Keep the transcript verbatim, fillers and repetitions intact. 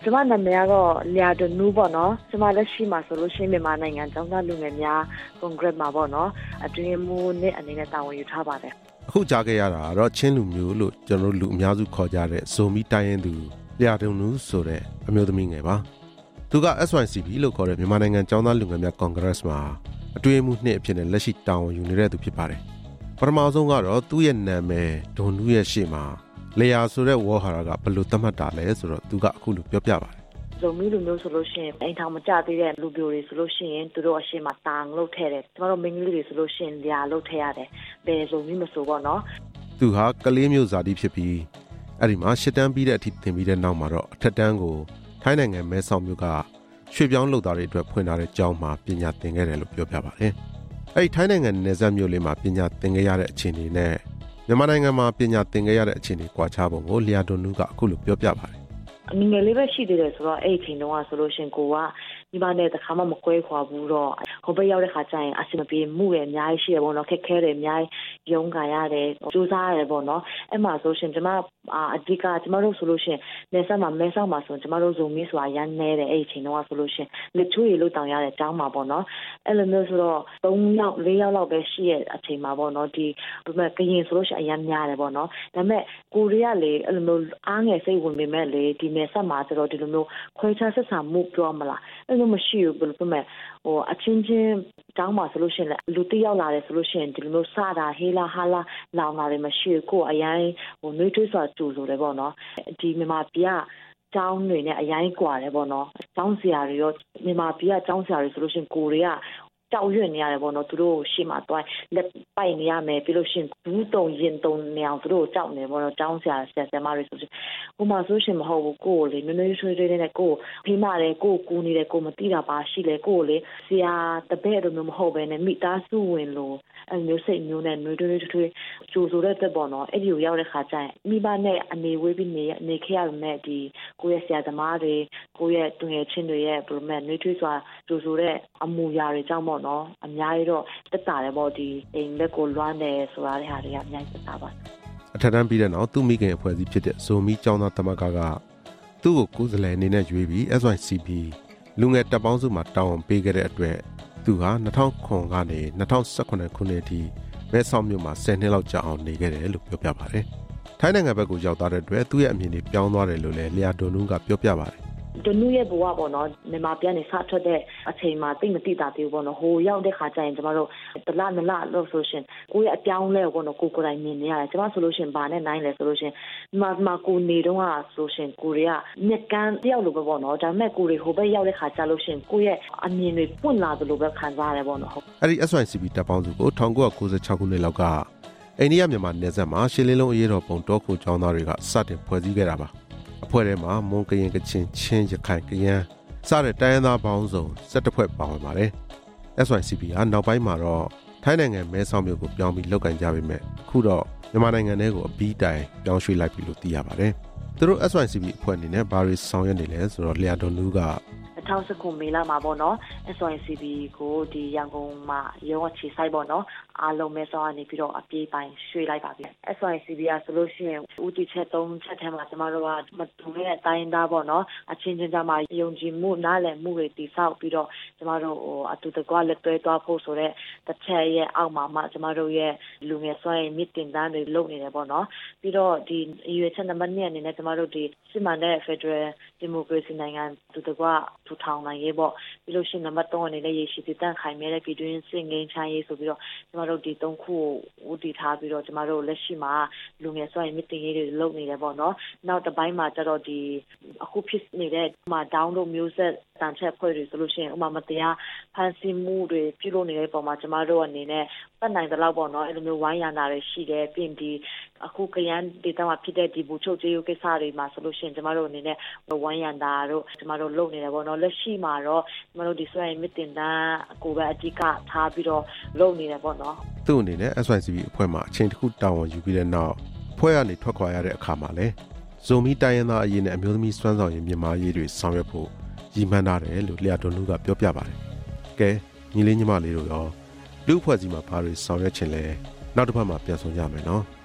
ကျမနာမည်ကတော့လျာဒနူးပေါ့နော်ကျမလက်ရှိမှာဆိုလို့ရှိရင်မြန်မာနိုင်ငံကျောင်းသားလူငယ်များကွန်ဂရက်မှာပေါ့နော်အတွင်းမှုနဲ့အနေနဲ့တာဝန်ယူထားပါတယ်အခုကြားခဲ့ရတာကတော့ချင်းလူမျိုးလို့ကျွန်တော်တို့လူအများစုခေါ်ကြတဲ့ဇိုမီတိုင်းရင်သူလျာဒနူးဆိုတဲ့အမျိုးသမီးငယ်ပါသူက エス ဝိုင် စီ ပီ လို့ခေါ်တဲ့မြန်မာနိုင်ငံကျောင်းသားလူငယ်များကွန်ဂရက်မှာအတွင်းမှုနှစ်အဖြစ်နဲ့လက်ရှိတာဝန်ယူနေတဲ့သူဖြစ်ပါတယ်ပထမဆုံးကတော့သူ့ရဲ့နာမည်ဒွန်နူးရဲ့ရှေ့မှာလေယာဆိုတဲ့ဝေါ်ဟာရကဘယ်လိုသတ်မှတ်တာလဲဆိုတော့သူကအခုလိုပြောပြပါတယ်ဇုံမီလူမျိုးဆိုလို့ရှိရင်အိမ်ထောင်မကြသေးတဲ့လူမျိုးတွေဆိုလို့ရှိရင်သူတို့အရှိမတန်လို့ထဲတယ်ကျမတို့မင်းကြီးတွေဆိုလို့ရှိရင်လျာလို့ထဲရတယ်ဘယ်ဇုံမီမဆိုပေါ့နော်သူဟာကလေးမျိုးဇာတိဖြစ်ပြီးအဲ့ဒီမှာရှစ်တန်းပြီးတဲ့အထိသင်ပြီးတဲ့နောက်မှာတော့အထက်တန်းကိုထိုင်းနိုင်ငံမဲဆောက်မြို့ကရွှေပြောင်းလုပ်သားတွေအတွက်ဖွင့်ထားတဲ့ကျောင်းမှာပညာသင်ခဲ့တယ်လို့ပြောပြပါတယ်အဲ့ဒီထိုင်းနိုင်ငံနယ်စပ်မြို့လေးမှာပညာသင်ခဲ့ရတဲ့အခြေအနေနဲ့မြန်မာနိုင်ငံမှာပညာသင်ခဲ့ရတဲ့အခြေအနေကွာခြားပုံကိုလျာဒွန်နူးကအခုလိုပြောပြပါတယ်အငယ်လေးပဲရှိသေးတယ်ဆိုတော့အဲ့ဒီချိန်တုန်းကဆိုလို့ရှင်ကိုကဒီမှာနဲ့တခါမှမကွဲခွာဘူးတော့ဟိုဘက်ရောက်တဲ့ခါကျရင်အဆင်မပြေမှုတွေအများကြီးရှိရပေါ့နော်ခက်ခဲတယ်အများကြီးရုန်းကန်ရတယ်စူးစမ်းရတယ်ပေါ့နော်အဲ့မှာဆိုရှင်ကျမအဓိကကျမတို့ဆိုလို့ရှင်နေဆက်မှာမဲဆောက်မှာဆိုကျမတို့ဇုံမီဆိုတာရမ်းနေတယ်အဲ့ဒီချိန်တုန်းကဆိုလို့ရှင်လက်ချိုးရီလို့တောင်းရတဲ့တောင်းမှာပေါ့နော်အဲ့လိုမျိုးဆိုတော့သုံးယောက်လေးယောက်လောက်ပဲရှိရဲ့အချိန်မှာပေါ့နော်ဒီဘယ်မှာကရင်ဆိုလို့ရှင်အရမ်းများတယ်ပေါ့နော်ဒါပေမဲ့ကိုရီးယားလေအဲ့လိုမျိုးအားငယ်စိတ်ဝင်ပေမဲ့လေဒီနေဆက်မှာဆိုတော့ဒီလိုမျိုးခွဲခြားဆက်ဆံမှုပြောမလားအဲ့လိုမရှိဘူးဘယ်လိုပြောမလဲဟိုအချင်းချင်းတောင်းမှာဆိုလို့ရှိရင်လူတယောက်လာတယ်ဆိုလို့ရှိရင်ဒီလိုမျိုးစတာဟေးလာဟာလာလောင်လာတယ်မရှိဘူးကိုအရင်ဟိုနှွေးထွေးစွာကြိုဆိုတယ်ပေါ့နော်ဒီမြန်မာပြည်ကကျောင်းတွေနဲ့အရင်กว่าတယ်ပေါ့နော်ကျောင်းဆရာတွေရောမြန်မာပြည်ကကျောင်းဆရာတွေဆိုလို့ရှိရင်ကိုတွေကကြောက်ရွံ့နေရတယ်ပေါ့နော်သူတို့ရှေ့မှာတွိုင်းလက်ပိုက်နေရမယ်ပြီးလို့ရှိရင်ဘူးတုံရင်တုံနေအောင်သူတို့ကြောက်နေပေါ့နော်ကျောင်းဆရာဆရာဆရာမတွေဆိုရှင်ဟိုမှာဆိုရှင်မဟုတ်ဘူးကိုကိုလေနွေးနွေးဆွေးဆွေးနဲ့ကိုဖိမတယ်ကိုကူနေတယ်ကိုမသိတာပါရှိလေကိုလေဆရာတပည့်တို့မျိုးမဟုတ်ဘဲနဲ့မိသားစုဝင်လို့အမျိုးစိတ်မျိုးနဲ့နွေးထွေးထွေးကြိုဆိုတဲ့တက်ပေါ့နော်အဲ့ဒီကိုရောက်တဲ့ခါကျရင်မိဘနဲ့အနေဝေးပြီးနေနေခဲ့ရမယ်ဒီကိုရဲ့ဆရာသမားတွေကိုရဲ့တွငယ်ချင်းတွေရဲ့ဘယ်လိုမှနွေးထွေးစွာကြိုဆိုတဲ့အမူအရာတွေကြောင့်ပေါ့နော်အများကြီးတော့တက်တာတယ်ပေါ့ဒီအိမ်လက်ကိုလွှမ်းတယ်ဆိုတာတွေဟာတွေအများကြီးတက်တာပါအထက်တန်းပြီးတဲ့နောက်သူ့မိခင်အဖွဲ့အစည်းဖြစ်တဲ့ဇိုမီကျောင်းသားသမဂ္ဂကသူ့ကိုကိုယ်စားလှယ်အနေနဲ့ရွေးပြီး エス ဝိုင် စီ ပီ လူငယ်တပ်ပေါင်းစုမှာတာဝန်ပေးခဲ့တဲ့အတွက်သူဟာ၂၀၀၇ကနေ၂၀၁၇ခုနှစ်အထိမဲဆောက်မြို့မှာဆယ်နှစ်လောက်ကြာအောင်နေခဲ့တယ်လို့ပြောပြပါတယ်ထိုင်းနိုင်ငံဘက်ကိုရောက်သွားတဲ့အတွက်သူ့ရဲ့အမြင်တွေပြောင်းသွားတယ်လို့လည်းလျာဒွန်နူးကပြောပြပါတယ်ဒနူရဲ့ဘဝပေါ့နော်မြန်မာပြည်နဲ့စထွက်တဲ့အချိန်မှာသိမသိတာသေးဘူးပေါ့နော်ဟိုရောက်တဲ့ခါကျရင်ကျမတို့တလနလလို့ဆိုရှင်ကိုရဲ့အပြောင်းလဲပေါ့နော်ကိုကိုယ်တိုင်မြင်နေရတယ်ကျမဆိုလို့ရှင်ဘာနဲ့နိုင်လဲဆိုလို့ရှင်ဒီမှာကိုနေတော့ကဆိုရှင်ကိုတွေကမြက်ကန်းတယောက်လိုပဲပေါ့နော်ဒါပေမဲ့ကိုတွေဟိုဘက်ရောက်တဲ့ခါကျလို့ရှင်ကိုရဲ့အမြင်တွေပွင့်လာသလိုပဲခံစားရတယ်ပေါ့နော်ဟုတ်အဲ့ဒီ エス ဝိုင် စီ ပီ တပ်ပေါင်းစုကို၁၉၉၆ခုနှစ်လောက်ကအိန္ဒိယမြန်မာနယ်စပ်မှာရှစ်လေးလုံးအရေးတော်ပုံတောခိုကျောင်းသားတွေကစတင်ဖွဲ့စည်းခဲ့တာပါအဖွဲ့ထဲမှာမွန်ကရင်ကချင်ချင်းရခိုင်ကရန်စတဲ့တိုင်းရင်းသားပေါင်းစုံ၁၁ဖွဲ့ပါဝင်ပါတယ် エス ဝိုင် စီ ပီ ဟာနောက်ပိုင်းမှာတော့ထိုင်းနိုင်ငံမဲဆောက်မြို့ကိုပြောင်းပြီးလုပ်ကင်ကြပေမဲ့အခုတော့မြန်မာနိုင်ငံထဲကိုအပီးတိုင်ပြောင်းရွှေ့လိုက်ပြီလို့သိရပါတယ်သူတို့ エス ဝိုင် စီ ပီ အဖွဲ့အနေနဲ့ဘာတွေဆောင်ရွက်နေလဲဆိုတော့လျာဒွန်နူးက၂၀၁၉မေလမှာပေါ့နော် エス ဝိုင် စီ ပီ ကိုဒီရန်ကုန်မှာရုံးအခြေစိုက်ပေါ့နော်အားလုံးမဲဆောက်ကနေပြီးတော့အပြေးပိုင်းရွှေ့လိုက်ပါပြီ エス ဝိုင် စီ ပီ ကဆိုလို့ရှိရင်ဦးတည်ချက်သုံးချက်ထဲမှာကျမတို့ကမတူတဲ့အတိုင်းသားပေါ့နော်အချင်းချင်းကြားမှာယုံကြည်မှုနားလည်မှုတွေတည်ဆောက်ပြီးတော့ကျမတို့ဟိုအတူတကွလက်တွဲသွားဖို့ဆိုတဲ့တစ်ချက်ရဲ့အောက်မှာမှကျမတို့ရဲ့လူငယ်စွမ်းရည်မြင့်တင်တန်းတွေလုပ်နေတယ်ပေါ့နော်ပြီးတော့ဒီရွေးချက်နံပါတ်၂အနေနဲ့ကျမတို့ဒီစစ်မှန်တဲ့ Federal Democracy နိုင်ငံတူတကွထူထောင်နိုင်ရေးပေါ့ပြီးလို့ရှိရင်နံပါတ်၃အနေနဲ့ရေရှိတည်တံ့ခိုင်မြဲတဲ့ပြည်တွင်းစစ်ငြိမ်းချမ်းရေးဆိုပြီးတော့ကျမတို့ဒီသုံးခုကိုဦးတည်ထားပြီးတော့ကျမတို့လက်ရှိမှာလူငယ်စွမ်းရည်မြင့်တင်ရေးတွေလုပ်နေတယ်ပေါ့နော်နောက်တစ်ပိုင်းမှာကျတော့ဒီအခုဖြစ်နေတဲ့မှာ down လို့မျိုးဆက်တန်ချက်ဖွဲ့တွေဆိုလို့ရှိရင်ဥပမာမတရားဖန်ဆီးမှုတွေပြုလုပ်နေတဲ့ပုံမှာကျမတို့အနေနဲ့ပတ်နိုင်တဲ့လောက်ပေါ့နော်အဲ့လိုမျိုးဝိုင်းရံတာတွေရှိတယ်ပြင်ဒီအခုကရန်ဒေတာမှာဖြစ်တဲ့ဒီဘူချုပ်ကျေးရုပ်ကိစ္စတွေမှာဆိုလို့ရှိရင်ကျမတို့အနေနဲ့ဝိုင်းရံတာတို့ကျမတို့လုပ်နေတယ်ပေါ့နော်လက်ရှိမှာတော့ကျမတို့ဒီစွမ်းရည်မြင့်တင်တန်းကိုပဲအဓိကထားပြီးတော့လုပ်နေတယ်ပေါ့နော်သူ့အနေနဲ့ エス ဝိုင် စီ ပီ အဖွဲ့မှာအချိန်တစ်ခုတာဝန်ယူပြီးတဲ့နောက်ဖွဲ့ကနေထွက်ခွာရတဲ့အခါမှာလဲဇိုမီတိုင်းရင်းသားအရေးနဲ့အမျိုးသမီးစွမ်းဆောင်ရည်မြန်မာရေးတွေဆောင်ရွက်ဖို့ရည်မှန်းထားတယ်လို့လျာဒွန်နူးကပြောပြပါတယ်။ကဲညီလေးညီမလေးတို့ရောလူအဖွဲ့အစည်းမှာဘာတွေဆောင်ရွက်ချင်လဲနောက်တစ်ပတ်မှာပြန်ဆောင်ကြမယ်နော်။